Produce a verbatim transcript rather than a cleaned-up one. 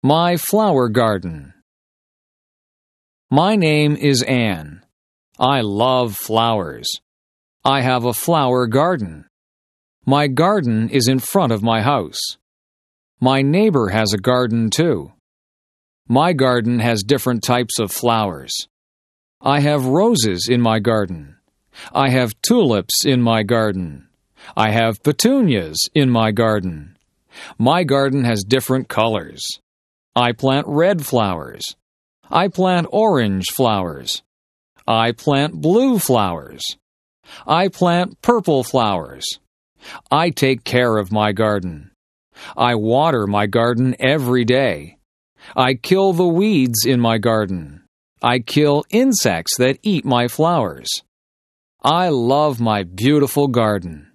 My flower garden. My name is Anne. I love flowers. I have a flower garden. My garden is in front of my house. My neighbor has a garden too. My garden has different types of flowers. I have roses in my garden. I have tulips in my garden. I have petunias in my garden. My garden has different colors. I plant red flowers. I plant orange flowers. I plant blue flowers. I plant purple flowers. I take care of my garden. I water my garden every day. I kill the weeds in my garden. I kill insects that eat my flowers. I love my beautiful garden.